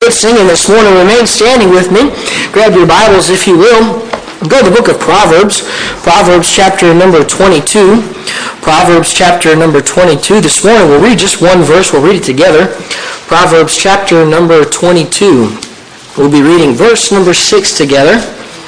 Singing this morning. Remain standing with me. Grab your Bibles if you will. Go to the book of Proverbs. Proverbs chapter number 22. Proverbs chapter number 22. This morning we'll read just one verse. We'll read it together. Proverbs chapter number 22. We'll be reading verse number 6 together.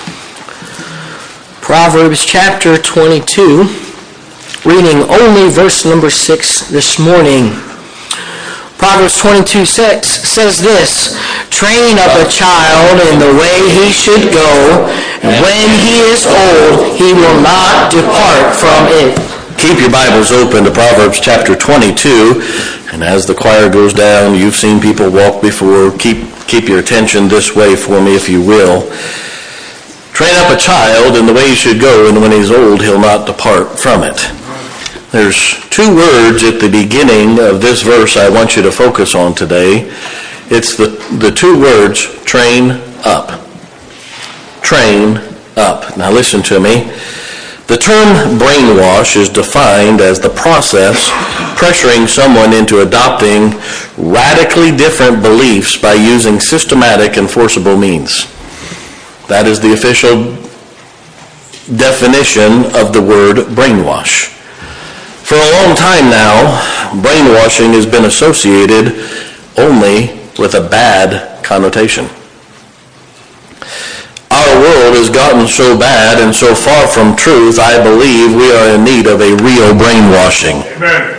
Proverbs chapter 22. Reading only verse number 6 this morning. Proverbs 22:6 says this, "Train up a child in the way he should go, and when he is old, he will not depart from it." Keep your Bibles open to Proverbs chapter 22, and as the choir goes down, you've seen people walk before. Keep your attention this way for me, if you will. Train up a child in the way he should go, and when he's old, he'll not depart from it. There's two words at the beginning of this verse I want you to focus on today. It's the two words, train up. Train up. Now listen to me. The term brainwash is defined as the process pressuring someone into adopting radically different beliefs by using systematic and forcible means. That is the official definition of the word brainwash. For a long time now, brainwashing has been associated only with a bad connotation. Our world has gotten so bad and so far from truth, I believe we are in need of a real brainwashing. Amen.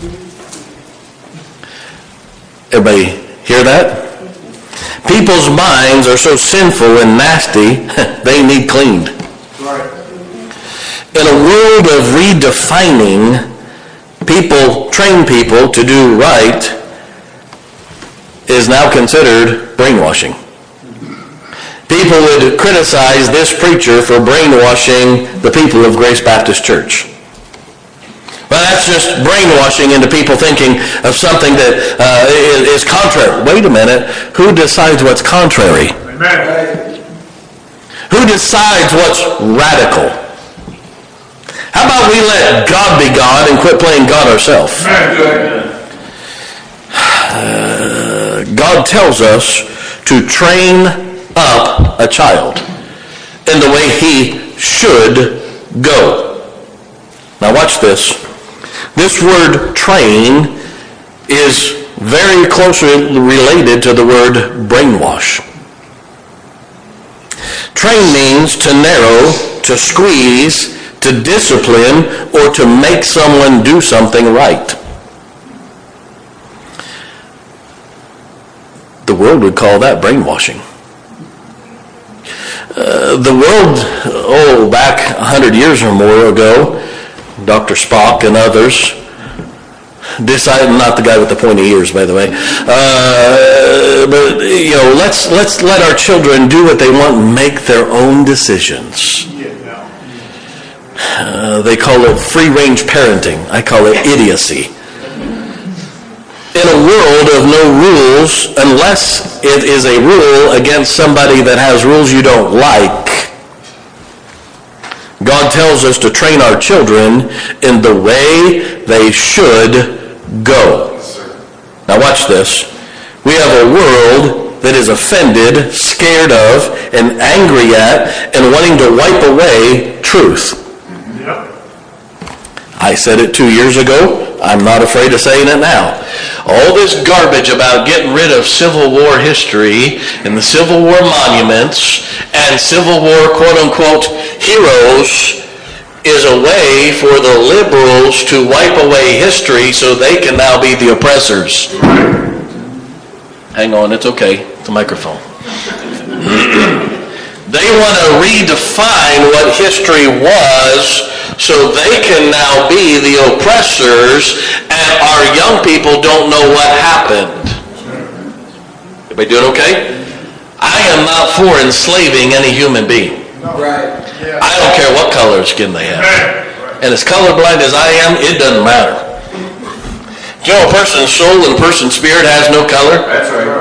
Everybody hear that? People's minds are so sinful and nasty, they need cleaned. Right. In a world of redefining, train people to do right is now considered brainwashing. People would criticize this preacher for brainwashing the people of Grace Baptist Church. Well, that's just brainwashing into people thinking of something that is contrary. Wait a minute. Who decides what's contrary? Amen. Who decides what's radical? How about we let God be God and quit playing God ourselves? God tells us to train up a child in the way he should go. Now watch this. This word train is very closely related to the word brainwash. Train means to narrow, to squeeze, to discipline, or to make someone do something right. The world would call that brainwashing. The world, back 100 years or more ago, Dr. Spock and others decided, not the guy with the pointy ears, by the way, but let's let our children do what they want and make their own decisions. They call it free-range parenting. I call it idiocy. In a world of no rules, unless it is a rule against somebody that has rules you don't like, God tells us to train our children in the way they should go. Now watch this. We have a world that is offended, scared of, and angry at, and wanting to wipe away truth. I said it 2 years ago. I'm not afraid of saying it now. All this garbage about getting rid of Civil War history and the Civil War monuments and Civil War quote-unquote heroes is a way for the liberals to wipe away history so they can now be the oppressors. Hang on, it's okay. It's a microphone. They want to redefine what history was so they can now be the oppressors, and our young people don't know what happened. Everybody doing okay? I am not for enslaving any human being. Right. I don't care what color skin they have. And as colorblind as I am, it doesn't matter. Do you know a person's soul and a person's spirit has no color? That's right.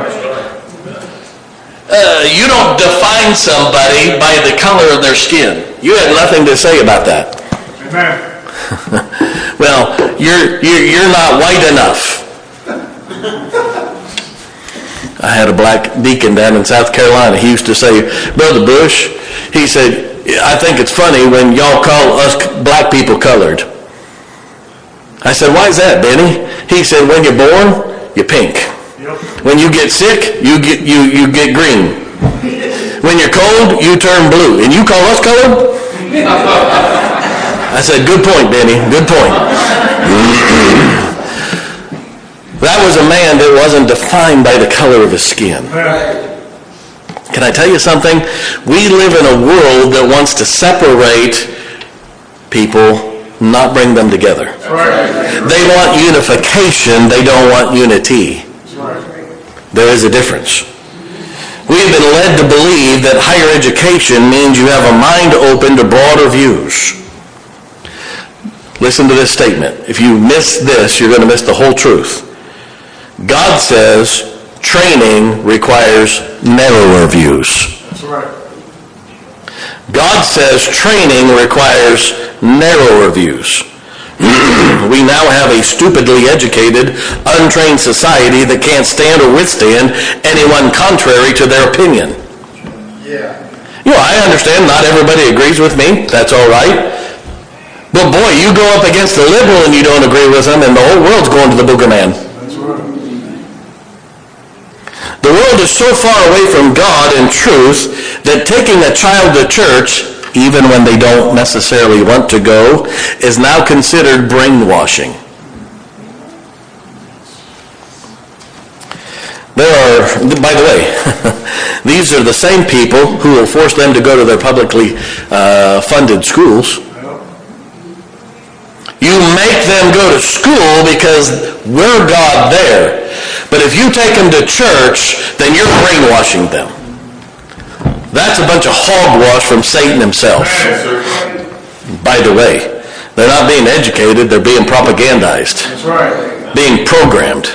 You don't define somebody by the color of their skin. You have nothing to say about that. Amen. Well, you're not white enough. I had a black deacon down in South Carolina. He used to say, Brother Bush, he said, I think it's funny when y'all call us black people colored. I said, why is that, Benny? He said, when you're born, you're pink. Yep. When you get sick, you get green. When you're cold, you turn blue. And you call us colored? I said, good point, Benny, good point. That was a man that wasn't defined by the color of his skin. Can I tell you something? We live in a world that wants to separate people, not bring them together. They want unification, they don't want unity. There is a difference. We have been led to believe that higher education means you have a mind open to broader views. Listen to this statement. If you miss this, you're going to miss the whole truth. God says training requires narrower views. That's right. God says training requires narrower views. We now have a stupidly educated, untrained society that can't stand or withstand anyone contrary to their opinion. Yeah. You know, I understand not everybody agrees with me. That's all right. But boy, you go up against a liberal and you don't agree with them, and the whole world's going to the booger man. That's right. The world is so far away from God and truth that taking a child to church, even when they don't necessarily want to go, is now considered brainwashing. There are, by the way, these are the same people who will force them to go to their publicly funded schools. You make them go to school because we're God there. But if you take them to church, then you're brainwashing them. That's a bunch of hogwash from Satan himself. By the way, they're not being educated, they're being propagandized. That's right. Being programmed.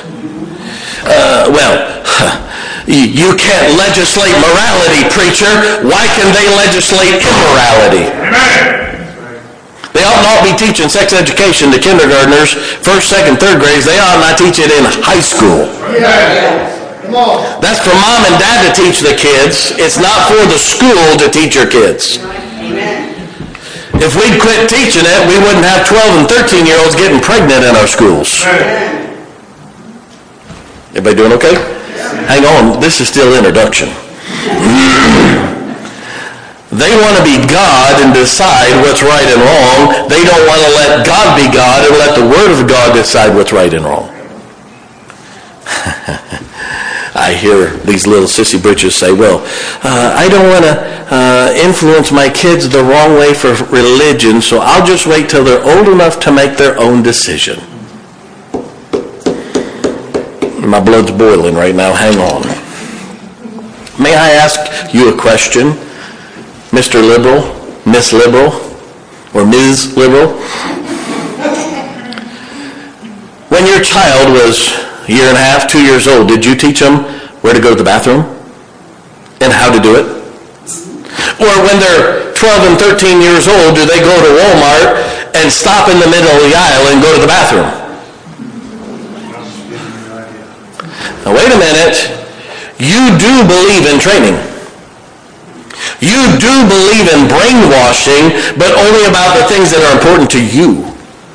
You can't legislate morality, preacher. Why can they legislate immorality? Amen. They ought not be teaching sex education to kindergartners, first, second, third grades. They ought not teach it in high school. Yeah. Come on. That's for mom and dad to teach the kids. It's not for the school to teach your kids. Amen. If we'd quit teaching it, we wouldn't have 12 and 13-year-olds getting pregnant in our schools. Amen. Everybody doing okay? Hang on, this is still introduction. They want to be God and decide what's right and wrong. They don't want to let God be God and let the Word of God decide what's right and wrong. I hear these little sissy britches say, well, I don't want to influence my kids the wrong way for religion, so I'll just wait till they're old enough to make their own decision. My blood's boiling right now. Hang on. May I ask you a question? Mr. Liberal, Miss Liberal, or Ms. Liberal. When your child was a year and a half, 2 years old, did you teach them where to go to the bathroom and how to do it? Or when they're 12 and 13 years old, do they go to Walmart and stop in the middle of the aisle and go to the bathroom? Now wait a minute. You do believe in training. You do believe in brainwashing, but only about the things that are important to you.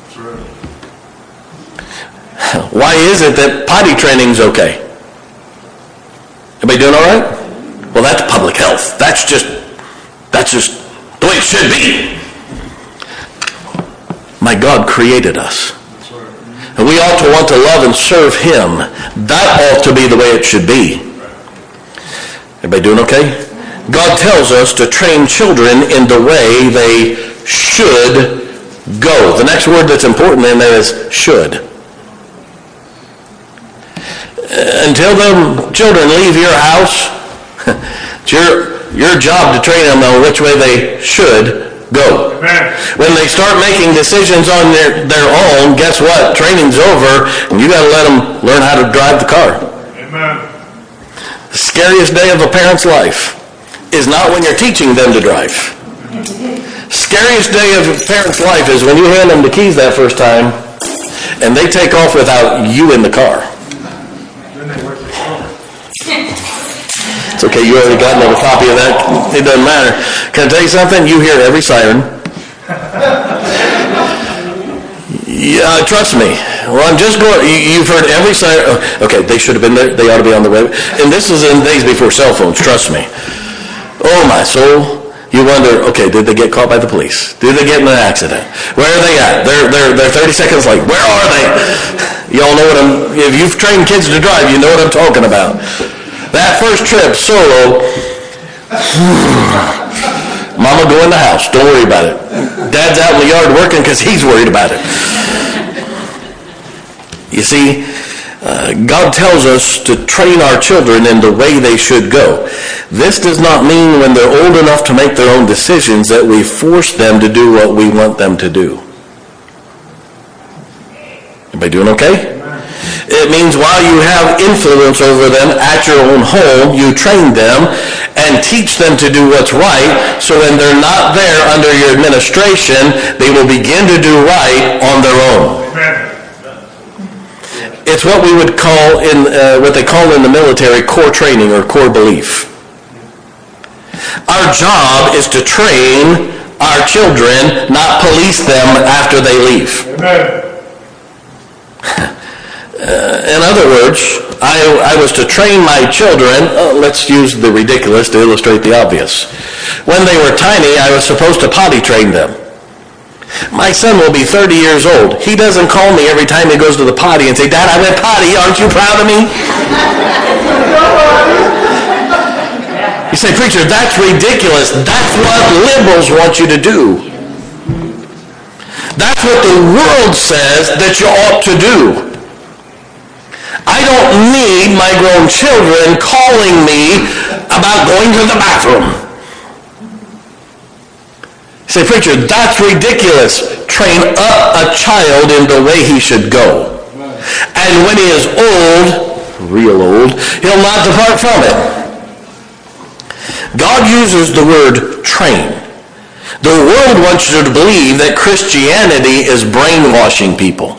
Why is it that potty training's okay? Everybody doing all right? Well, that's public health. That's just the way it should be. My God created us. And we ought to want to love and serve Him. That ought to be the way it should be. Everybody doing okay? God tells us to train children in the way they should go. The next word that's important in there is should. Until the children leave your house, it's your job to train them on which way they should go. Amen. When they start making decisions on their own, guess what? Training's over, and you got to let them learn how to drive the car. Amen. The scariest day of a parent's life is not when you're teaching them to drive. Scariest day of a parent's life is when you hand them the keys that first time and they take off without you in the car. Then they work the car. It's okay, you already got another copy of that. It doesn't matter. Can I tell you something? You hear every siren. Yeah, trust me. Well, I'm just going, you've heard every siren. Okay, they should have been there. They ought to be on the web. And this is in days before cell phones, trust me. Oh, my soul. You wonder, okay, did they get caught by the police? Did they get in an accident? Where are they at? They're 30 seconds late. Where are they? Y'all know what if you've trained kids to drive, you know what I'm talking about. That first trip solo, Mama, go in the house. Don't worry about it. Dad's out in the yard working because he's worried about it. You see, God tells us to train our children in the way they should go. This does not mean when they're old enough to make their own decisions that we force them to do what we want them to do. Everybody doing okay? It means while you have influence over them at your own home, you train them and teach them to do what's right, so when they're not there under your administration, they will begin to do right on their own. It's what we would call what they call in the military core training or core belief. Our job is to train our children, not police them after they leave. In other words, I was to train my children, let's use the ridiculous to illustrate the obvious. When they were tiny, I was supposed to potty train them. My son will be 30 years old. He doesn't call me every time he goes to the potty and say, Dad, I went potty. Aren't you proud of me? You say, preacher, that's ridiculous. That's what liberals want you to do. That's what the world says that you ought to do. I don't need my grown children calling me about going to the bathroom. Say, preacher, that's ridiculous. Train up a child in the way he should go. And when he is old, real old, he'll not depart from it. God uses the word train. The world wants you to believe that Christianity is brainwashing people.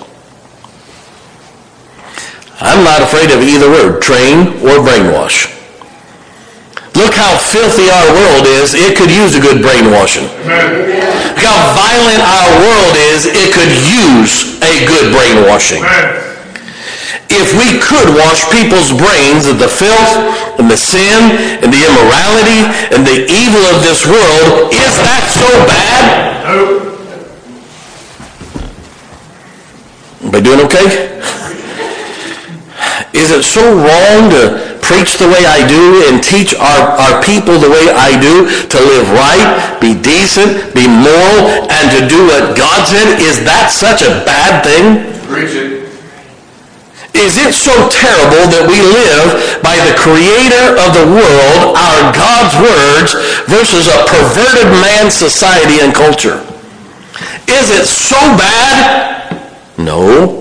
I'm not afraid of either word, train or brainwash. Look how filthy our world is. It could use a good brainwashing. Look how violent our world is. It could use a good brainwashing. If we could wash people's brains of the filth and the sin and the immorality and the evil of this world, is that so bad? Everybody doing okay? Is it so wrong to preach the way I do and teach our people the way I do, to live right, be decent, be moral, and to do what God said? Is that such a bad thing? Preach it. Is it so terrible that we live by the creator of the world, our God's words, versus a perverted man's society and culture? Is it so bad? No.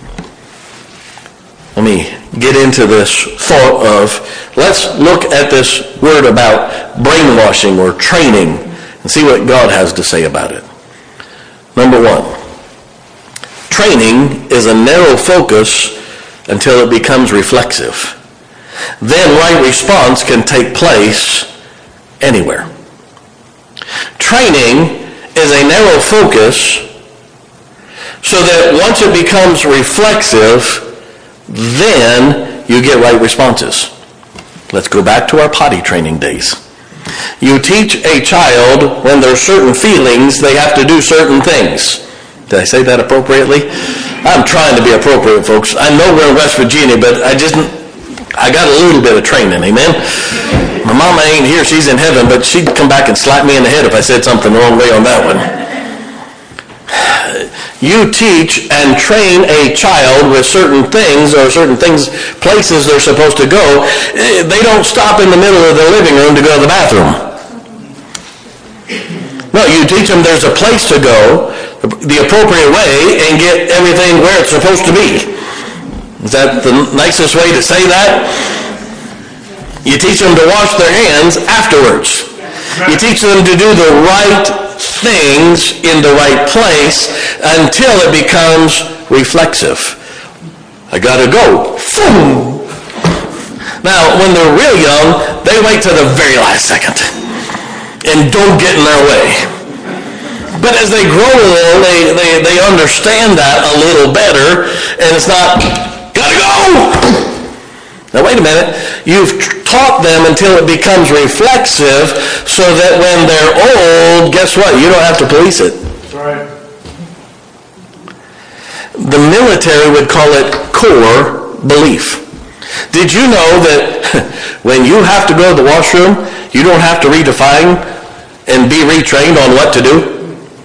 Let me get into this thought of, let's look at this word about brainwashing or training and see what God has to say about it. Number one, training is a narrow focus until it becomes reflexive. Then right response can take place anywhere. Training is a narrow focus so that once it becomes reflexive, then you get right responses. Let's go back to our potty training days. You teach a child when there's certain feelings, they have to do certain things. Did I say that appropriately? I'm trying to be appropriate, folks. I know we're in West Virginia, but I got a little bit of training, amen? My mama ain't here, she's in heaven, but she'd come back and slap me in the head if I said something the wrong way on that one. You teach and train a child with certain things, or certain things, places they're supposed to go. They don't stop in the middle of the living room to go to the bathroom. No, you teach them there's a place to go, the appropriate way, and get everything where it's supposed to be. Is that the nicest way to say that? You teach them to wash their hands afterwards. You teach them to do the right things in the right place until it becomes reflexive. I gotta go. Now, when they're real young, they wait till the very last second and don't get in their way. But as they grow along, they understand that a little better, and it's not, gotta go! Now, wait a minute. You've taught them until it becomes reflexive so that when they're old, guess what? You don't have to police it. That's right. The military would call it core belief. Did you know that when you have to go to the washroom, you don't have to redefine and be retrained on what to do?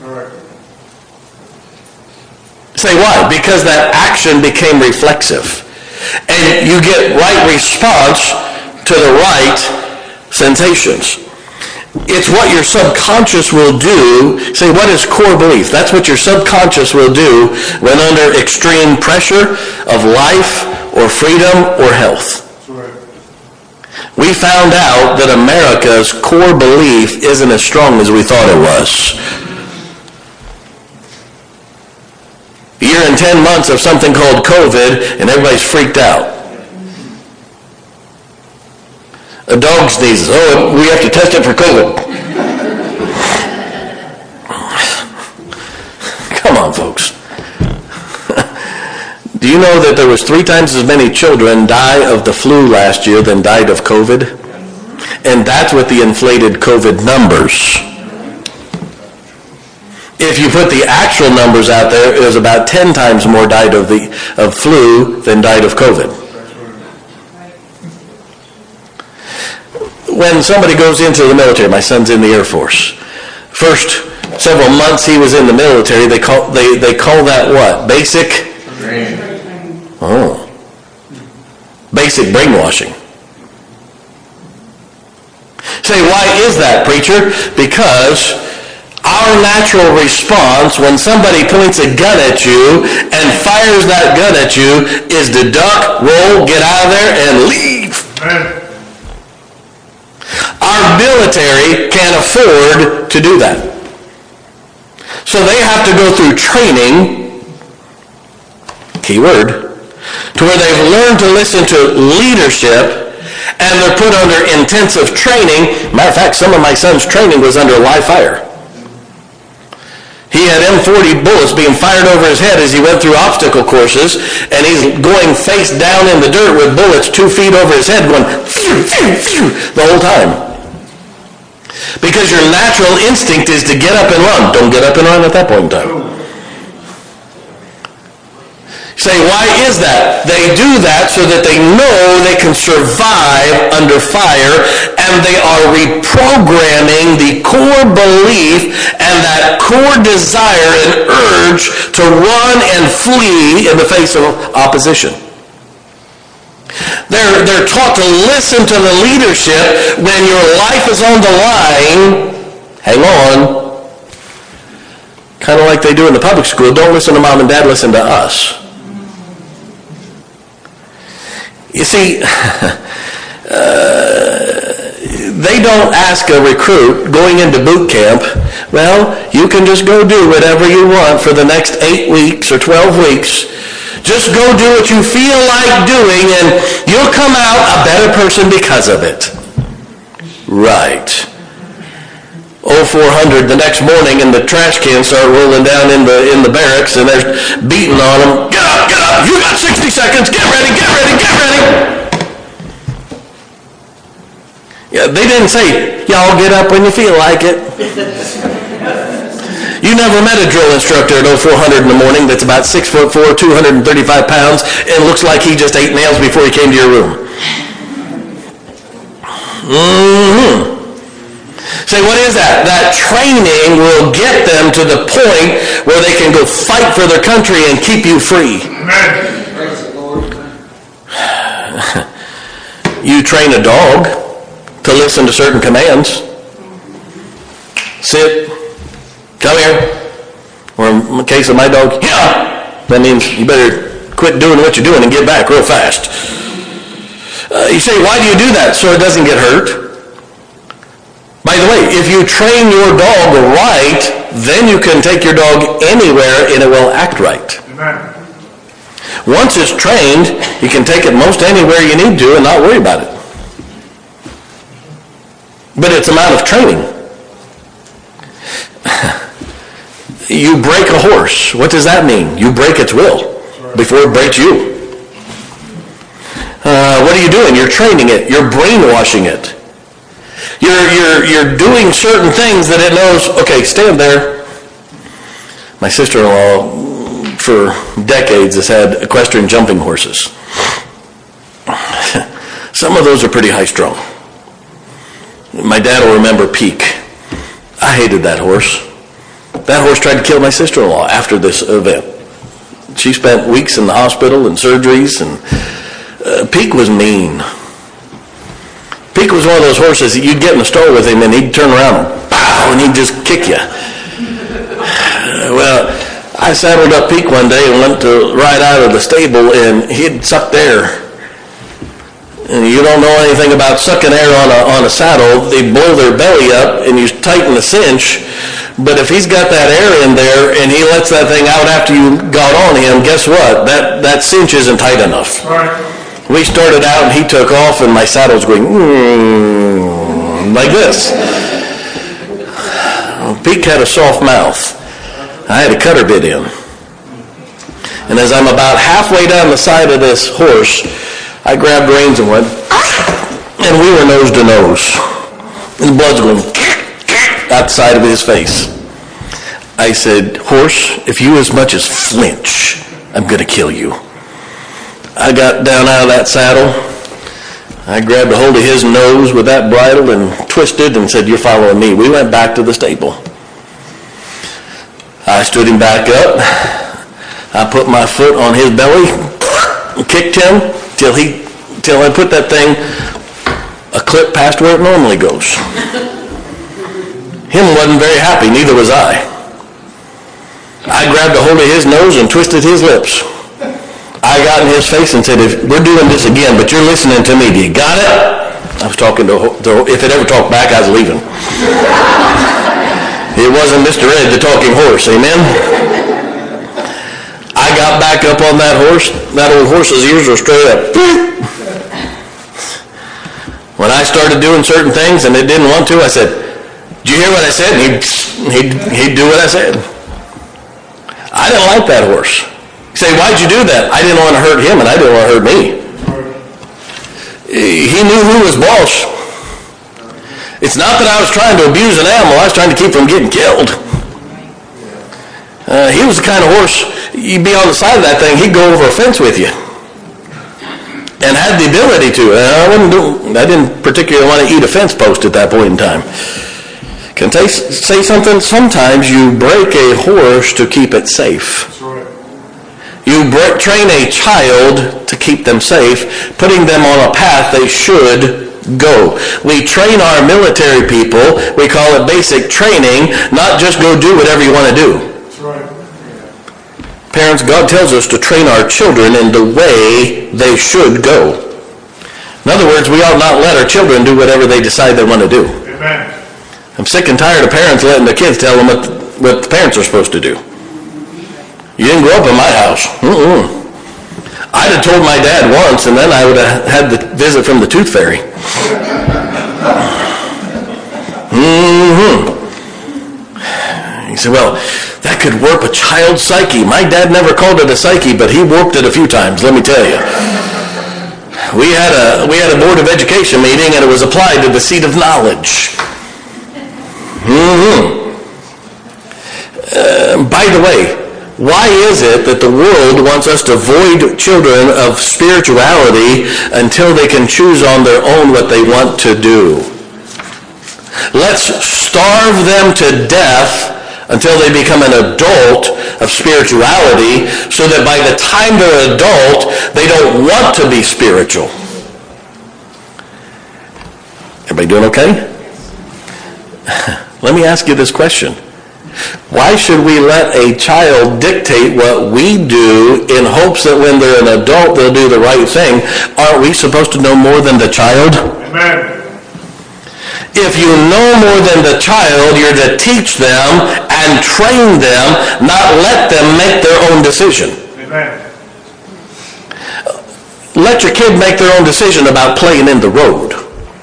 Say why? Because that action became reflexive. And you get right response to the right sensations. It's what your subconscious will do. Say, what is core belief? That's what your subconscious will do when under extreme pressure of life or freedom or health. We found out that America's core belief isn't as strong as we thought it was. A year and 10 months of something called COVID, and everybody's freaked out. A dog sneezes. Oh, we have to test it for COVID. Come on, folks. Do you know that there was 3 times as many children die of the flu last year than died of COVID? And that's with the inflated COVID numbers. If you put the actual numbers out there, it was about 10 times more died of flu than died of COVID. When somebody goes into the military, my son's in the Air Force. First several months he was in the military, they call that what? Basic? Training. Oh. Basic brainwashing. Say, why is that, preacher? Because our natural response when somebody points a gun at you and fires that gun at you is to duck, roll, get out of there, and leave. Amen. Our military can't afford to do that. So they have to go through training, key word, to where they've learned to listen to leadership, and they're put under intensive training. Matter of fact, some of my son's training was under live fire. He had M40 bullets being fired over his head as he went through obstacle courses, and he's going face down in the dirt with bullets 2 feet over his head going phew, phew, phew, the whole time. Because your natural instinct is to get up and run. Don't get up and run at that point in time. Say, why is that? They do that so that they know they can survive under fire, and they are reprogramming the core belief and that core desire and urge to run and flee in the face of opposition. They're taught to listen to the leadership when your life is on the line. Hang on. Kind of like they do in the public school. Don't listen to mom and dad, listen to us. You see, they don't ask a recruit going into boot camp, well, you can just go do whatever you want for the next 8 weeks or 12 weeks. Just go do what you feel like doing, and you'll come out a better person because of it. Right. 0400 the next morning, and the trash cans start rolling down in the barracks, and they're beating on them. Get up, get up! You got 60 seconds! Get ready, get ready, get ready! Yeah, they didn't say, y'all get up when you feel like it. You never met a drill instructor at 0400 in the morning that's about 6'4", 235 pounds, and looks like he just ate nails before he came to your room. Mm-hmm. Say, what is that? That training will get them to the point where they can go fight for their country and keep you free. Amen. You train a dog to listen to certain commands. Sit. Come here. Or in the case of my dog, yeah. That means you better quit doing what you're doing and get back real fast. You say, why do you do that? So it doesn't get hurt. By the way, if you train your dog right, then you can take your dog anywhere and it will act right. Amen. Once it's trained, you can take it most anywhere you need to and not worry about it. But it's a matter of training. You break a horse. What does that mean? You break its will before it breaks you. What are you doing? You're training it. You're brainwashing it. You're doing certain things that it knows, okay, stand there. My sister-in-law, for decades, has had equestrian jumping horses. Some of those are pretty high-strung. My dad will remember Peak. I hated that horse. That horse tried to kill my sister-in-law after this event. She spent weeks in the hospital and surgeries, and Peak was mean. Peak was one of those horses that you'd get in the store with him and he'd turn around and pow, and he'd just kick you. Well, I saddled up Peak one day and went to ride out of the stable, and he'd suck air. And you don't know anything about sucking air on a saddle. They blow their belly up and you tighten the cinch. But if he's got that air in there and he lets that thing out after you got on him, guess what? That cinch isn't tight enough. Right. We started out and he took off and my saddle's going like this. Peak had a soft mouth. I had a cutter bit in. And as I'm about halfway down the side of this horse, I grabbed reins and went, and we were nose to nose. And the blood's going out the side of his face. I said, horse, if you as much as flinch, I'm going to kill you. I got down out of that saddle. I grabbed a hold of his nose with that bridle and twisted and said, you're following me. We went back to the stable. I stood him back up. I put my foot on his belly, kicked him till I put that thing a clip past where it normally goes. Him wasn't very happy, neither was I. I grabbed a hold of his nose and twisted his lips. I got in his face and said, we're doing this again, but you're listening to me. Do you got it? I was talking to if it ever talked back, I was leaving. It wasn't Mr. Ed, the talking horse, amen? I got back up on that horse. That old horse's ears were straight up. When I started doing certain things and it didn't want to, I said, did you hear what I said? And he'd do what I said. I didn't like that horse. You say, why'd you do that? I didn't want to hurt him and I didn't want to hurt me. He knew who was boss. It's not that I was trying to abuse an animal. I was trying to keep from getting killed. He was the kind of horse, you'd be on the side of that thing, he'd go over a fence with you. And had the ability to. I didn't particularly want to eat a fence post at that point in time. Can I say something? Sometimes you break a horse to keep it safe. That's right. You train a child to keep them safe, putting them on a path they should go. We train our military people. We call it basic training, not just go do whatever you want to do. That's right. Parents, God tells us to train our children in the way they should go. In other words, we ought not let our children do whatever they decide they want to do. Amen. I'm sick and tired of parents letting the kids tell them what the parents are supposed to do. You didn't grow up in my house. I'd have told my dad once, and then I would have had the visit from the tooth fairy. He said, well, that could warp a child's psyche. My dad never called it a psyche, but he warped it a few times, let me tell you. We had a Board of Education meeting, and it was applied to the seat of knowledge. By the way, why is it that the world wants us to void children of spirituality until they can choose on their own what they want to do? Let's starve them to death until they become an adult of spirituality, so that by the time they're adult, they don't want to be spiritual. Everybody doing okay? Let me ask you this question. Why should we let a child dictate what we do in hopes that when they're an adult they'll do the right thing? Aren't we supposed to know more than the child? Amen. If you know more than the child, you're to teach them and train them, not let them make their own decision. Amen. let your kid make their own decision about playing in the road.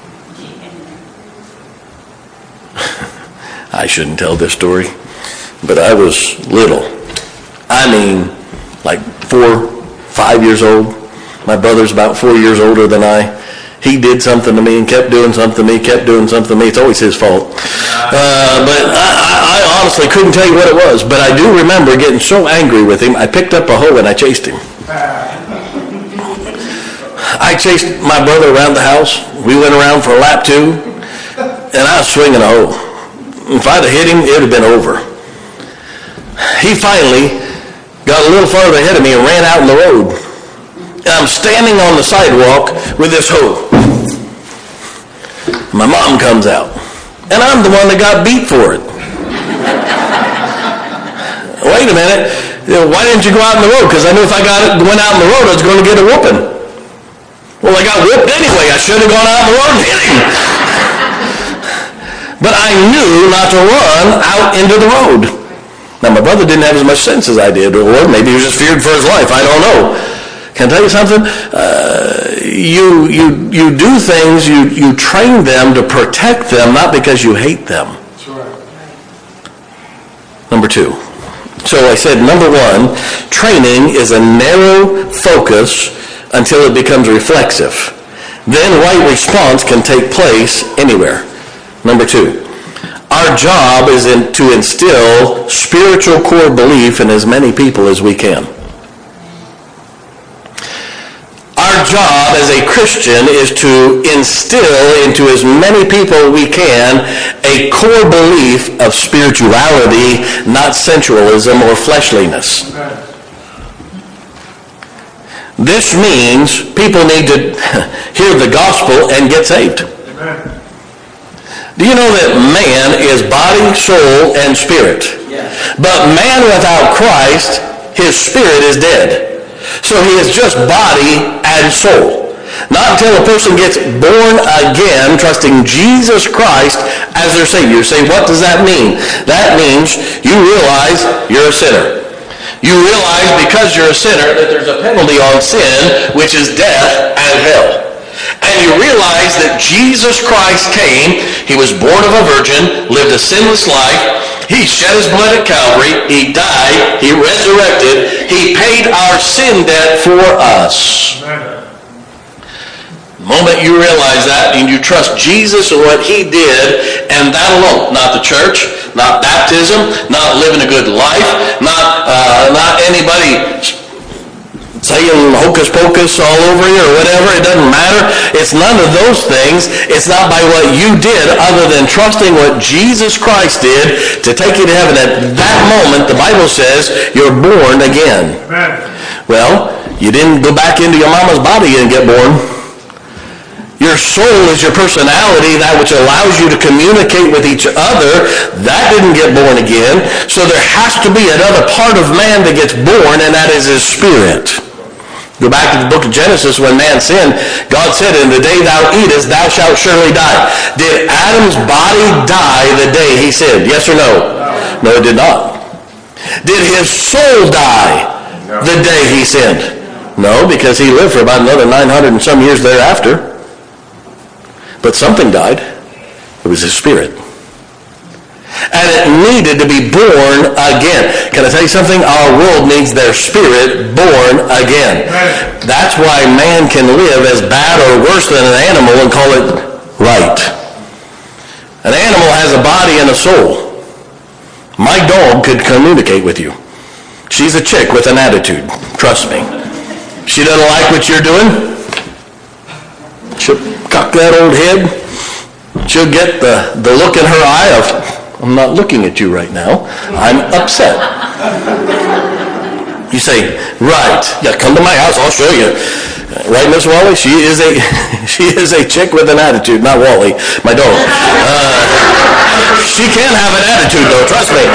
I shouldn't tell this story, but I was little. I mean, like 4, 5 years old. My brother's about 4 years older than I. He did something to me and kept doing something to me, kept doing something to me. It's always his fault. But I honestly couldn't tell you what it was, but I do remember getting so angry with him, I picked up a hoe and I chased him. I chased my brother around the house. We went around for a lap too, and I was swinging a hoe. If I'd have hit him, it would have been over. He finally got a little farther ahead of me and ran out in the road. And I'm standing on the sidewalk with this hoe. My mom comes out, and I'm the one that got beat for it. Wait a minute, why didn't you go out in the road? Because I knew if I went out in the road, I was going to get a whooping. Well, I got whooped anyway. I should have gone out in the road and hit him. But I knew not to run out into the road. Now, my brother didn't have as much sense as I did, or maybe he was just feared for his life. I don't know. Can I tell you something? You do things, you train them to protect them, not because you hate them. That's right. Number 2. So I said, number 1, training is a narrow focus until it becomes reflexive. Then right response can take place anywhere. Number 2, our job is to instill spiritual core belief in as many people as we can. Our job as a Christian is to instill into as many people we can a core belief of spirituality, not sensualism or fleshliness. Amen. This means people need to hear the gospel and get saved. Amen. Do you know that man is body, soul, and spirit? Yeah. But man without Christ, his spirit is dead. So he is just body and soul. Not until a person gets born again, trusting Jesus Christ as their Savior. You say, what does that mean? That means you realize you're a sinner. You realize because you're a sinner that there's a penalty on sin, which is death and hell. And you realize that Jesus Christ came, he was born of a virgin, lived a sinless life, he shed his blood at Calvary, he died, he resurrected, he paid our sin debt for us. Amen. The moment you realize that and you trust Jesus and what he did, and that alone, not the church, not baptism, not living a good life, not anybody saying hocus pocus all over you or whatever, it doesn't matter. It's none of those things. It's not by what you did other than trusting what Jesus Christ did to take you to heaven. At that moment, the Bible says you're born again. Amen. Well, you didn't go back into your mama's body and get born. Your soul is your personality, that which allows you to communicate with each other. That didn't get born again. So there has to be another part of man that gets born, and that is his spirit. Go back to the book of Genesis when man sinned. God said, in the day thou eatest, thou shalt surely die. Did Adam's body die the day he sinned? Yes or no? No, it did not. Did his soul die the day he sinned? No, because he lived for about another 900 and some years thereafter. But something died. It was his spirit. And it needed to be born again. Can I tell you something? Our world needs their spirit born again. Amen. That's why man can live as bad or worse than an animal and call it right. An animal has a body and a soul. My dog could communicate with you. She's a chick with an attitude. Trust me. She doesn't like what you're doing. She'll cock that old head. She'll get the look in her eye of, I'm not looking at you right now. I'm upset. You say, right. Yeah, come to my house. I'll show you. Right, Miss Wally? She is a chick with an attitude, not Wally, my dog. She can have an attitude, though. Trust me.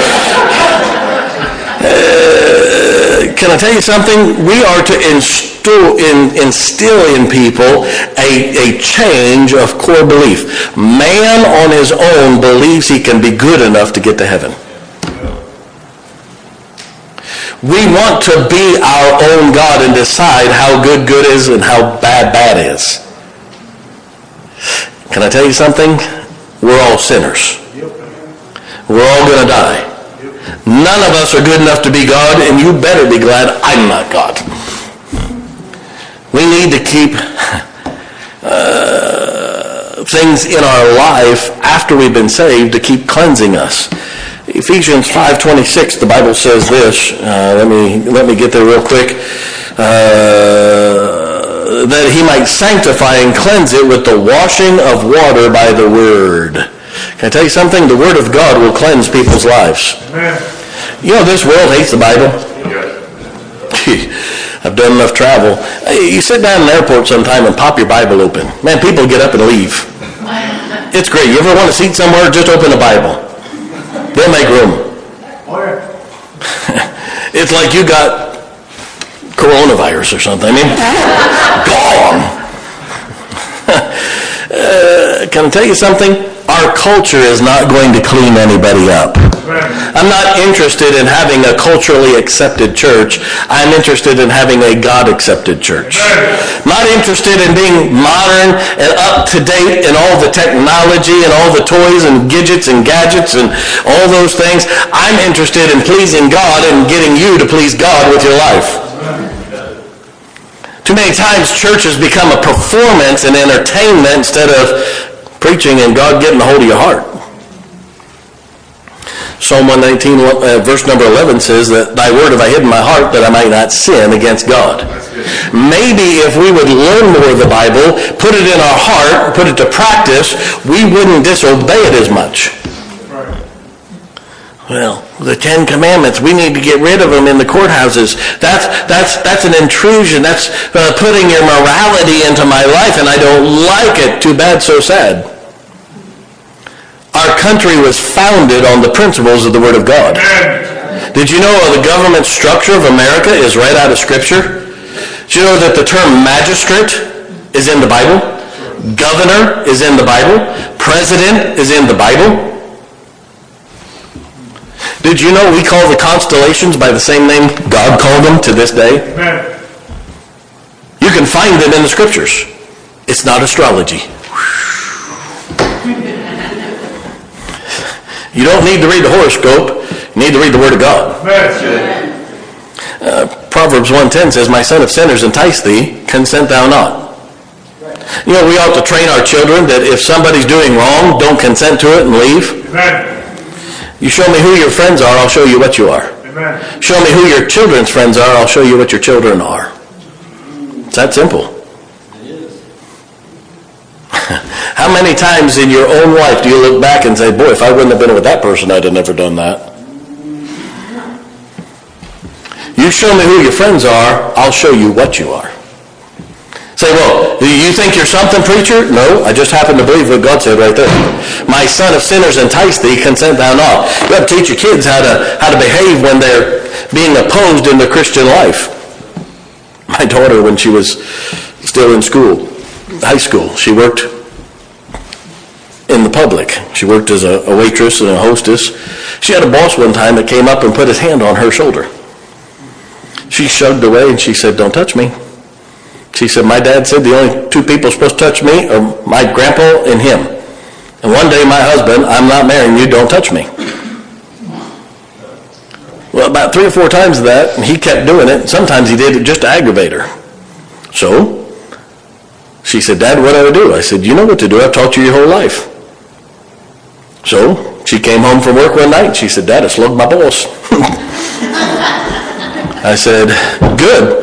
Can I tell you something? We are to instill in people a change of core belief. Man on his own believes he can be good enough to get to heaven. We want to be our own God and decide how good is and how bad is. Can I tell you something? We're all sinners. We're all going to die. None of us are good enough to be God, and you better be glad I'm not God. We need to keep things in our life after we've been saved to keep cleansing us. Ephesians 5:26, the Bible says this. Let me get there real quick. That he might sanctify and cleanse it with the washing of water by the word. Can I tell you something? The word of God will cleanse people's lives. Amen. You know, this world hates the Bible. I've done enough travel. You sit down in an airport sometime and pop your Bible open. Man, people get up and leave. It's great. You ever want to seat somewhere? Just open the Bible. They'll make room. It's like you got coronavirus or something. I mean, gone. Can I tell you something? Our culture is not going to clean anybody up. I'm not interested in having a culturally accepted church. I'm interested in having a God-accepted church. Not interested in being modern and up-to-date in all the technology and all the toys and gadgets and all those things. I'm interested in pleasing God and getting you to please God with your life. Too many times churches become a performance and entertainment instead of preaching and God getting a hold of your heart. Psalm 119, verse number 11 says that thy word have I hid in my heart that I might not sin against God. Maybe if we would learn more of the Bible, put it in our heart, put it to practice, we wouldn't disobey it as much. Well, the Ten Commandments, we need to get rid of them in the courthouses. That's an intrusion. That's putting your morality into my life, and I don't like it. Too bad, so sad. Our country was founded on the principles of the Word of God. Did you know the government structure of America is right out of Scripture? Did you know that the term magistrate is in the Bible? Governor is in the Bible? President is in the Bible? Did you know we call the constellations by the same name God called them to this day? Amen. You can find them in the Scriptures. It's not astrology. You don't need to read the horoscope. You need to read the Word of God. Proverbs 1:10 says, my son, if sinners entice thee, consent thou not. You know, we ought to train our children that if somebody's doing wrong, don't consent to it and leave. Amen. You show me who your friends are, I'll show you what you are. Amen. Show me who your children's friends are, I'll show you what your children are. It's that simple. It is. How many times in your own life do you look back and say, boy, if I wouldn't have been with that person, I'd have never done that. You show me who your friends are, I'll show you what you are. Say, well, do you think you're something, preacher? No, I just happen to believe what God said right there. My son, if sinners entice thee, consent thou not. You have to teach your kids how to behave when they're being opposed in the Christian life. My daughter, when she was still in school, high school, she worked in the public. She worked as a waitress and a hostess. She had a boss one time that came up and put his hand on her shoulder. She shrugged away and she said, don't touch me. She said, my dad said the only two people supposed to touch me are my grandpa and him. And one day my husband, I'm not marrying you, don't touch me. Well, about 3 or 4 times of that, and he kept doing it. Sometimes he did it just to aggravate her. So, she said, Dad, what do I do? I said, you know what to do. I've taught you your whole life. So, she came home from work one night. She said, Dad, I slugged my boss. I said, good.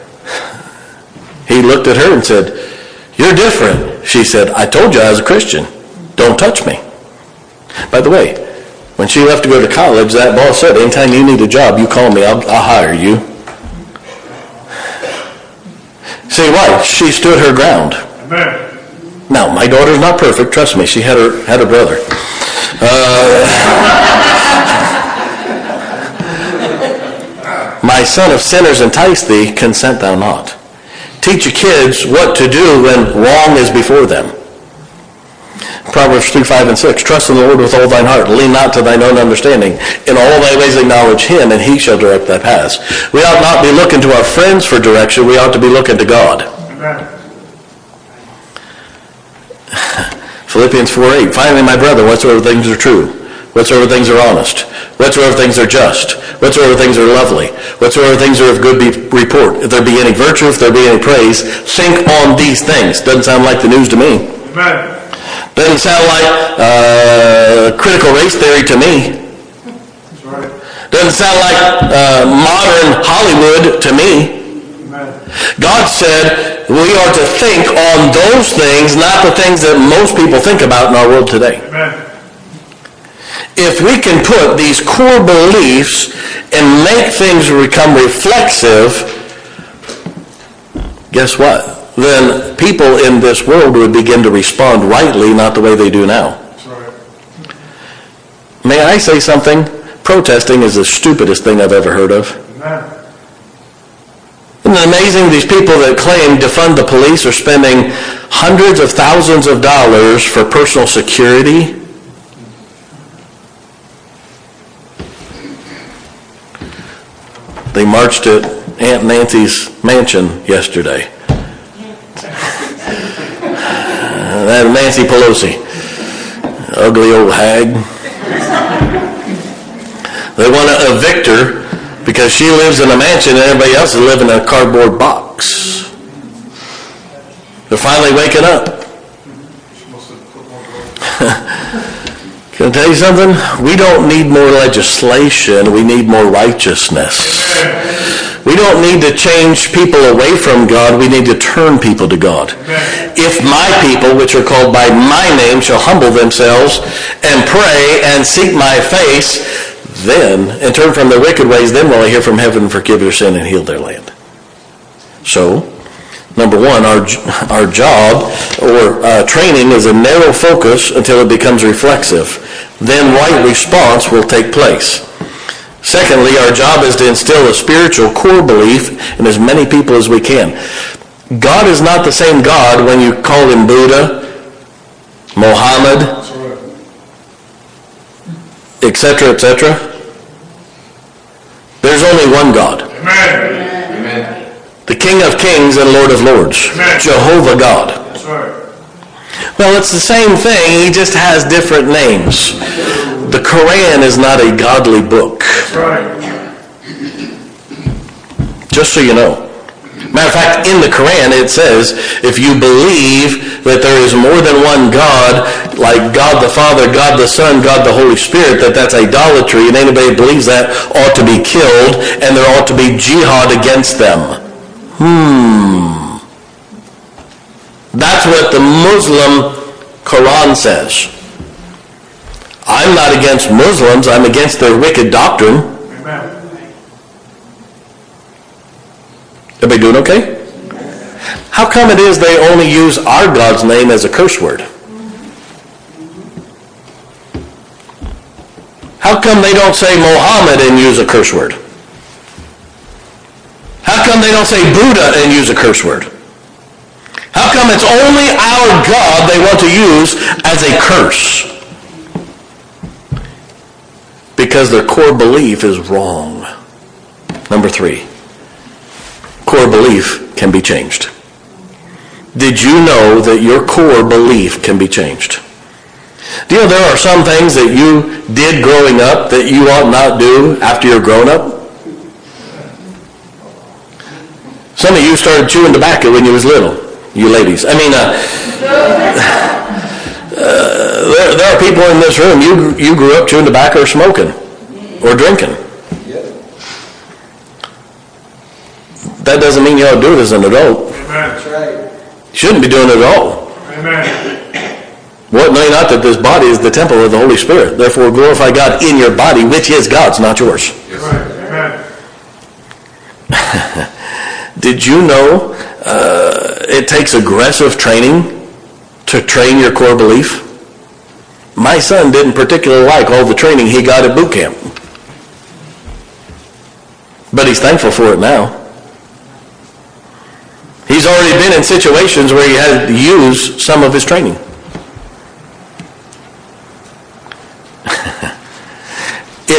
He looked at her and said, you're different. She said, I told you I was a Christian. Don't touch me. By the way, when she left to go to college, that boss said, anytime you need a job, you call me. I'll hire you. See why? She stood her ground. Amen. Now, my daughter's not perfect. Trust me. She had a brother. My son, if sinners entice thee, consent thou not. Teach your kids what to do when wrong is before them. Proverbs 3, 5, and 6. Trust in the Lord with all thine heart. Lean not to thine own understanding. In all thy ways acknowledge him, and he shall direct thy paths. We ought not be looking to our friends for direction. We ought to be looking to God. Amen. Philippians 4:8. Finally, my brother, whatsoever things are true, whatsoever things are honest, whatsoever things are just, whatsoever things are lovely, whatsoever things are of good report, if there be any virtue, if there be any praise, think on these things. Doesn't sound like the news to me. Amen. Doesn't sound like critical race theory to me. That's right. Doesn't sound like modern Hollywood to me. Amen. God said we are to think on those things, not the things that most people think about in our world today. Amen. If we can put these core beliefs and make things become reflexive, guess what? Then people in this world would begin to respond rightly, not the way they do now. That's right. May I say something? Protesting is the stupidest thing I've ever heard of. Amen. Isn't it amazing these people that claim defund the police are spending hundreds of thousands of dollars for personal security? They marched at Aunt Nancy's mansion yesterday. That Nancy Pelosi, ugly old hag. They want to evict her because she lives in a mansion and everybody else is living in a cardboard box. They're finally waking up. Can I tell you something? We don't need more legislation. We need more righteousness. We don't need to change people away from God. We need to turn people to God. If my people, which are called by my name, shall humble themselves and pray and seek my face, then, and turn from their wicked ways, then will I hear from heaven and forgive their sin and heal their land. So, number one, our job or training is a narrow focus until it becomes reflexive. Then right response will take place. Secondly, our job is to instill a spiritual core belief in as many people as we can. God is not the same God when you call him Buddha, Mohammed, etc., etc. There's only one God. Amen. The King of Kings and Lord of Lords. Amen. Jehovah God. That's right. Well, it's the same thing. He just has different names. The Quran is not a godly book. That's right. Just so you know. Matter of fact, in the Quran it says, if you believe that there is more than one God, like God the Father, God the Son, God the Holy Spirit, that's idolatry, and anybody who believes that ought to be killed, and there ought to be jihad against them. That's what the Muslim Quran says. I'm not against Muslims, I'm against their wicked doctrine. Amen. Everybody doing okay? How come it is they only use our God's name as a curse word? How come they don't say Mohammed and use a curse word? How come they don't say Buddha and use a curse word? How come it's only our God they want to use as a curse? Because their core belief is wrong. Number 3. Core belief can be changed. Did you know that your core belief can be changed? Do you know there are some things that you did growing up that you ought not do after you're grown up? Some of you started chewing tobacco when you was little, you ladies. I mean, there are people in this room, you grew up chewing tobacco or smoking or drinking. That doesn't mean you ought to do it as an adult. Amen. That's right. You shouldn't be doing it at all. Amen. What? Know ye not that this body is the temple of the Holy Spirit? Therefore glorify God in your body, which is God's, not yours. That's right. Amen. Did you know it takes aggressive training to train your core belief? My son didn't particularly like all the training he got at boot camp. But he's thankful for it now. He's already been in situations where he had to use some of his training.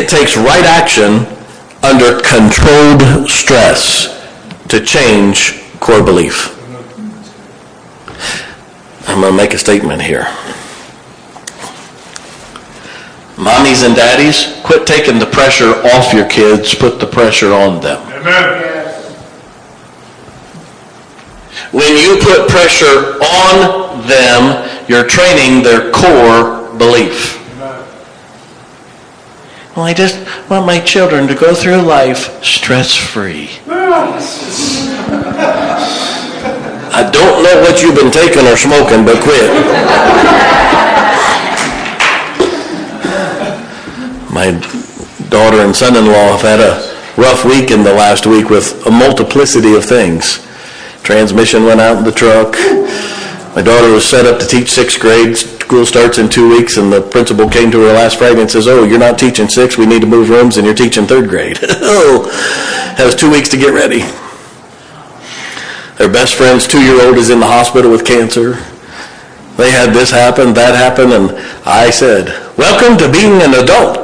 it takes right action under controlled stress to change core belief. I'm going to make a statement here. Mommies and daddies, quit taking the pressure off your kids, put the pressure on them. Amen. When you put pressure on them, you're training their core belief. Well, I just want my children to go through life stress-free. I don't know what you've been taking or smoking, but quit. My daughter and son-in-law have had a rough week in the last week with a multiplicity of things. Transmission went out in the truck. My daughter was set up to teach 6th grade. School starts in 2 weeks, and the principal came to her last Friday and says, "Oh, you're not teaching 6th. We need to move rooms, and you're teaching 3rd grade." Oh, has 2 weeks to get ready. Their best friend's 2-year-old is in the hospital with cancer. They had this happen, that happen, and I said, "Welcome to being an adult."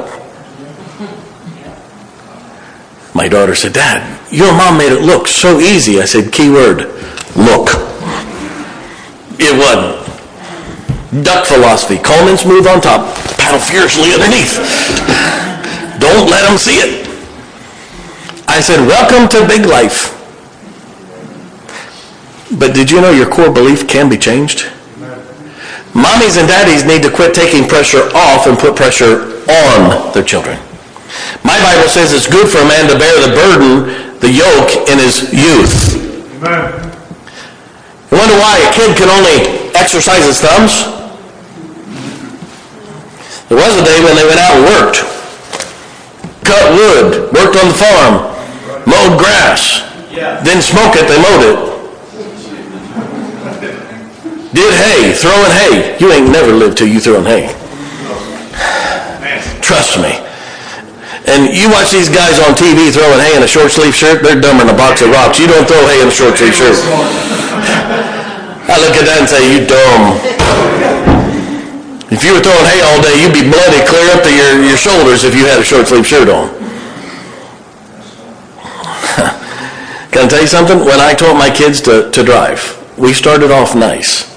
My daughter said, "Dad, your mom made it look so easy." I said, keyword, look. It wasn't. Duck philosophy. Calm and smooth on top. Paddle furiously underneath. Don't let them see it. I said, welcome to big life. But did you know your core belief can be changed? Mommies and daddies need to quit taking pressure off and put pressure on their children. My Bible says it's good for a man to bear the burden, the yoke, in his youth. Amen. You wonder why a kid can only exercise his thumbs? There was a day when they went out and worked. Cut wood, worked on the farm, mowed grass. Didn't smoke it, they mowed it. Did hay, throwing hay. You ain't never lived till you throwing hay. Trust me. And you watch these guys on TV throwing hay in a short sleeve shirt, they're dumber than a box of rocks. You don't throw hay in a short sleeve shirt. I look at that and say, you dumb. If you were throwing hay all day, you'd be bloody clear up to your shoulders if you had a short sleeve shirt on. Can I tell you something? When I taught my kids to drive, we started off nice.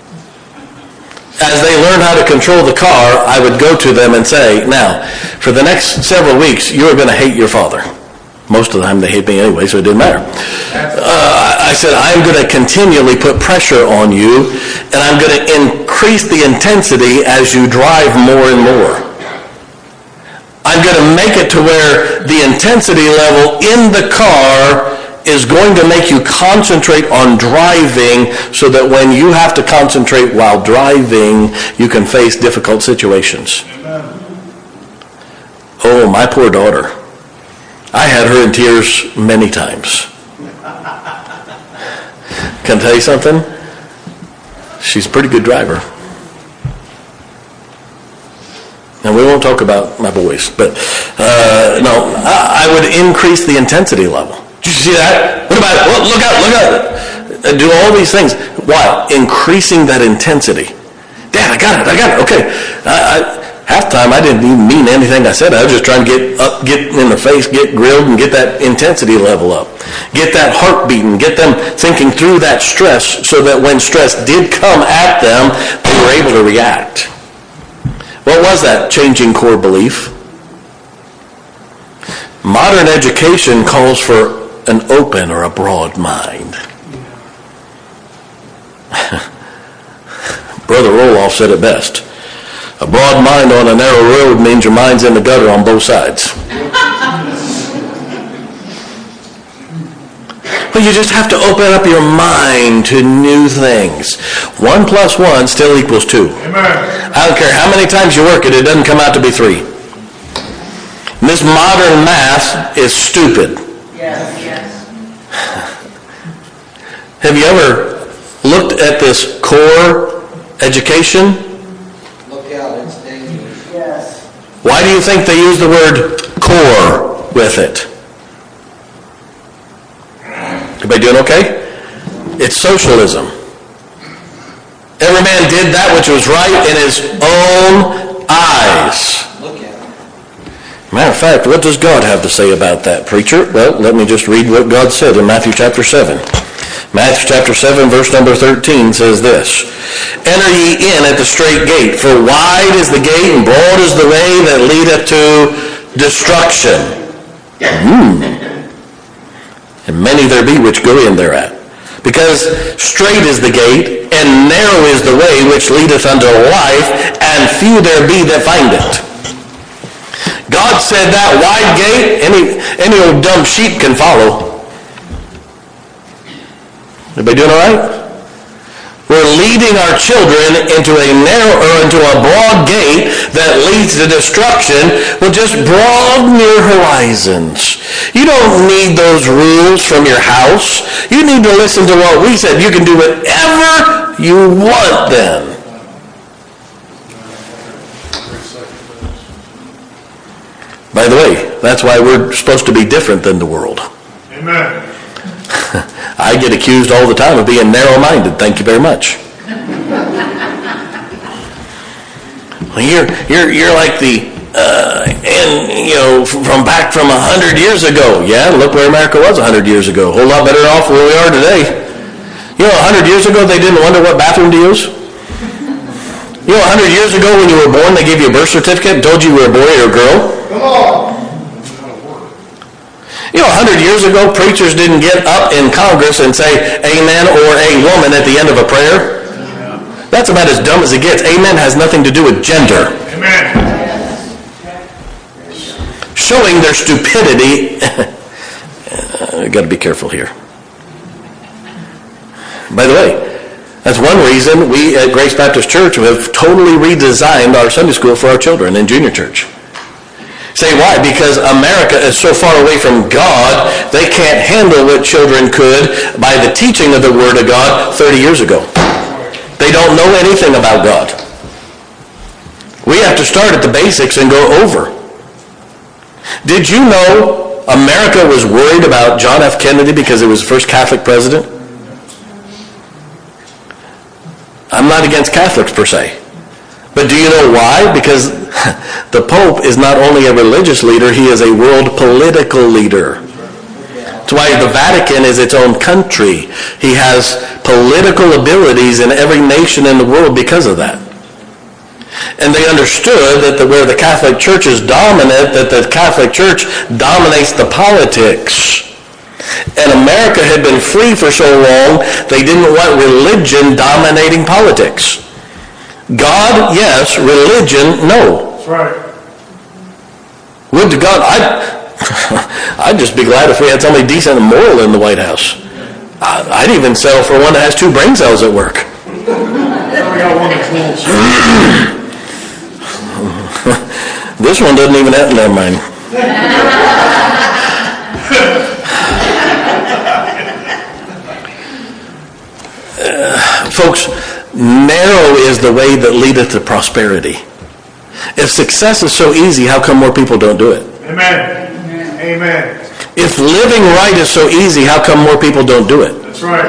As they learned how to control the car, I would go to them and say, now, for the next several weeks, you're going to hate your father. Most of the time they hate me anyway, so it didn't matter. I said, I'm going to continually put pressure on you, and I'm going to increase the intensity as you drive more and more. I'm going to make it to where the intensity level in the car is going to make you concentrate on driving so that when you have to concentrate while driving, you can face difficult situations. Oh, my poor daughter. I had her in tears many times. Can I tell you something? She's a pretty good driver. And we won't talk about my boys, but no, I would increase the intensity level. Did you see that? What about it? Look out. Do all these things. Why? Increasing that intensity. Dad, I got it. Okay. Half the time I didn't even mean anything I said. I was just trying to get in the face, get grilled, and get that intensity level up. Get that heart beating. Get them thinking through that stress so that when stress did come at them, they were able to react. What was that changing core belief? Modern education calls for an open or a broad mind. Brother Roloff said it best. A broad mind on a narrow road means your mind's in the gutter on both sides. Well, you just have to open up your mind to new things. 1 + 1 still equals 2. Amen. I don't care how many times you work it, it doesn't come out to be 3. And this modern math is stupid. Yes. Have you ever looked at this core education? Look out, it's dangerous. Yes. Why do you think they use the word core with it? Everybody doing okay? It's socialism. Every man did that which was right in his own eyes. Look at it. Matter of of fact, what does God have to say about that, preacher? Well, let me just read what God said in Matthew chapter 7. Matthew chapter 7, verse number 13 says this, Enter ye in at the straight gate, for wide is the gate and broad is the way that leadeth to destruction. And many there be which go in thereat. Because straight is the gate, and narrow is the way which leadeth unto life, and few there be that find it. God said that wide gate, any old dumb sheep can follow. Everybody doing all right? We're leading our children into a narrow or into a broad gate that leads to destruction. Well, just broaden your horizons. You don't need those rules from your house. You need to listen to what we said. You can do whatever you want then. By the way, that's why we're supposed to be different than the world. Amen. I get accused all the time of being narrow-minded. Thank you very much. Well, you're like the from back from 100 years ago. Yeah, look where America was 100 years ago. A whole lot better off where we are today. 100 years ago they didn't wonder what bathroom to use. 100 years ago when you were born they gave you a birth certificate and told you were a boy or a girl. Come on. 100 years ago, preachers didn't get up in Congress and say amen or a woman at the end of a prayer. That's about as dumb as it gets. Amen has nothing to do with gender. Amen. Showing their stupidity. We've got to be careful here. By the way, that's one reason we at Grace Baptist Church have totally redesigned our Sunday school for our children in junior church. Say why? Because America is so far away from God, they can't handle what children could by the teaching of the Word of God 30 years ago. They don't know anything about God. We have to start at the basics and go over. Did you know America was worried about John F. Kennedy because he was the first Catholic president? I'm not against Catholics per se. But do you know why? Because the Pope is not only a religious leader, he is a world political leader. That's why the Vatican is its own country. He has political abilities in every nation in the world because of that. And they understood that where the Catholic Church is dominant, that the Catholic Church dominates the politics. And America had been free for so long, they didn't want religion dominating politics. God, yes. Religion, no. That's right. Would to God, I'd just be glad if we had somebody decent and moral in the White House. I'd even settle for one that has 2 brain cells at work. We got one that's little. This one doesn't even have, never mind. Folks, narrow is the way that leadeth to prosperity. If success is so easy, how come more people don't do it? Amen. Amen. If living right is so easy, how come more people don't do it? That's right.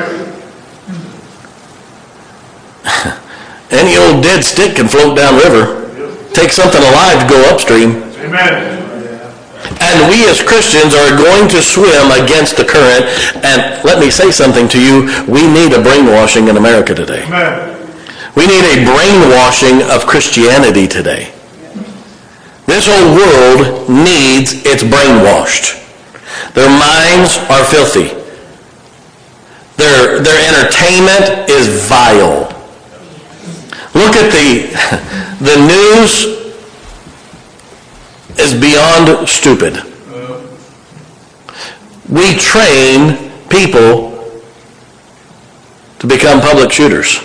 Any old dead stick can float downriver. Take something alive to go upstream. Amen. And we as Christians are going to swim against the current. And let me say something to you. We need a brainwashing in America today. Amen. We need a brainwashing of Christianity today. This whole world needs its brainwashed. Their minds are filthy. Their entertainment is vile. Look at the news is beyond stupid. We train people to become public shooters.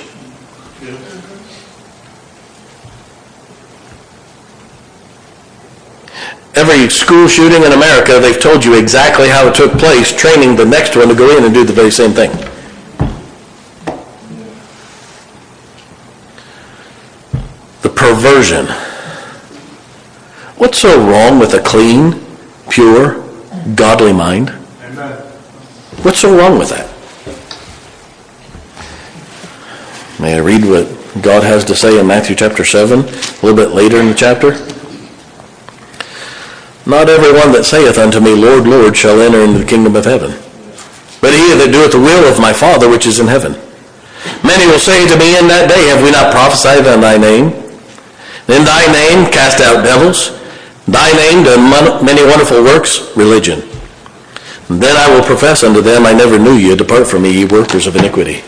Every school shooting in America, they've told you exactly how it took place, training the next one to go in and do the very same thing. The perversion. What's so wrong with a clean, pure, godly mind? Amen. What's so wrong with that? May I read what God has to say in Matthew chapter 7, a little bit later in the chapter? Not every one that saith unto me, Lord, Lord, shall enter into the kingdom of heaven, but he that doeth the will of my Father which is in heaven. Many will say to me in that day, have we not prophesied in thy name? In thy name cast out devils, thy name done many wonderful works, religion. And then I will profess unto them, I never knew you, depart from me, ye workers of iniquity.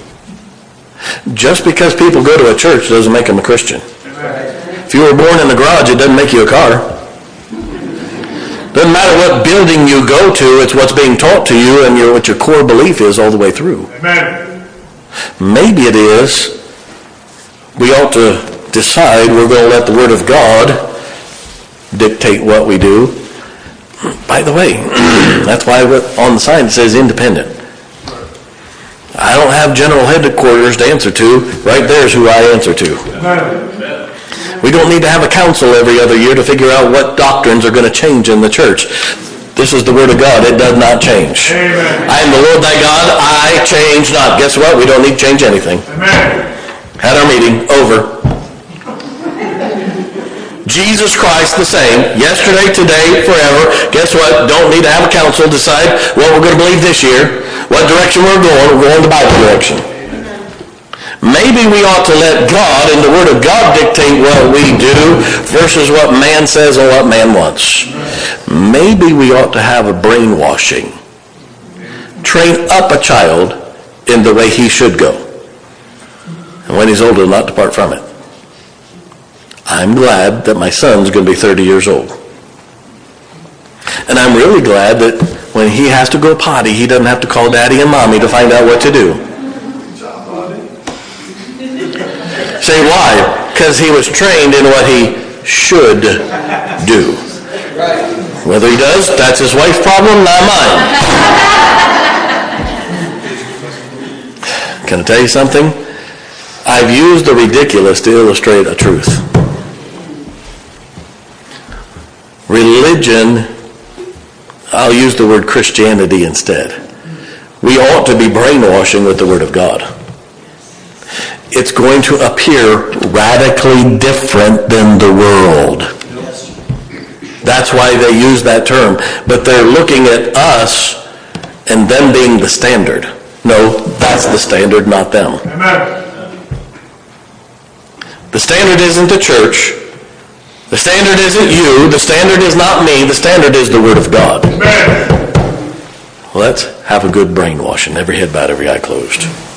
Just because people go to a church doesn't make them a Christian. If you were born in the garage, it doesn't make you a car. Doesn't matter what building you go to, it's what's being taught to you and what your core belief is all the way through. Amen. Maybe it is we ought to decide we're going to let the Word of God dictate what we do. By the way, that's why on the sign it says independent. I don't have general headquarters to answer to. Right there's who I answer to. Amen. We don't need to have a council every other year to figure out what doctrines are going to change in the church. This is the Word of God. It does not change. Amen. I am the Lord thy God. I change not. Guess what? We don't need to change anything. Amen. Had our meeting. Over. Jesus Christ the same. Yesterday, today, forever. Guess what? Don't need to have a council decide what we're going to believe this year. What direction we're going. We're going the Bible direction. Maybe we ought to let God and the Word of God dictate what we do versus what man says and what man wants. Maybe we ought to have a brainwashing. Train up a child in the way he should go. And when he's older, not depart from it. I'm glad that my son's going to be 30 years old. And I'm really glad that when he has to go potty, he doesn't have to call daddy and mommy to find out what to do. Say why? Because he was trained in what he should do. Whether he does, that's his wife's problem, not mine. Can I tell you something? I've used the ridiculous to illustrate a truth. Religion, I'll use the word Christianity instead. We ought to be brainwashing with the Word of God. It's going to appear radically different than the world. That's why they use that term. But they're looking at us and them being the standard. No, that's the standard, not them. Amen. The standard isn't the church. The standard isn't you. The standard is not me. The standard is the Word of God. Amen. Let's have a good brainwashing. Every head bowed, every eye closed.